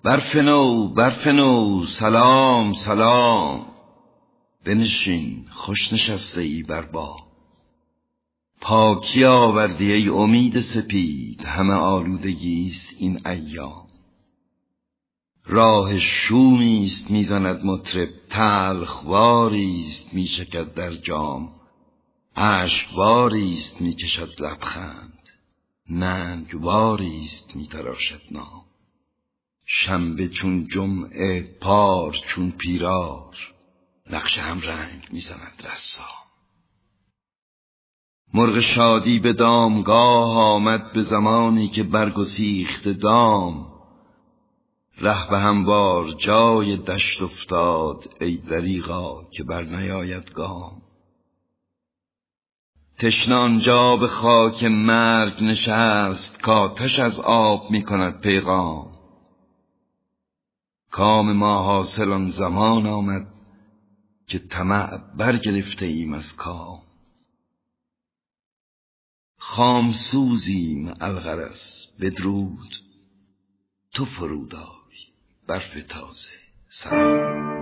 برف نو سلام سلام، بنشین خوش نشسته ای بر بام. پاکی آوردی ای امید سپید، همه آلودگیست این ایام. راه شومیست میزند مطرب، تلخواریست میچکد در جام. اشکواریست میکشد لبخند، ننگواریست میتراشد نام. شنبه چون جمعه، پار چون پیرار، نقش هم رنگ میزند رسام. مرغ شادی به دامگاه آمد، به زمانی که برگسیخت دام. ره به هموار جای دشت افتاد، ای دریغا که بر نیاید گام. تشنه آنجا به خاک مرگ نشست، کآتش از آب می کند پیغام. کام ما حاصل آن زمان آمد، که طمع برگرفته ایم از کام. خام سوزیم الغرض بدرود، تو فرود آی برف تازه سلام.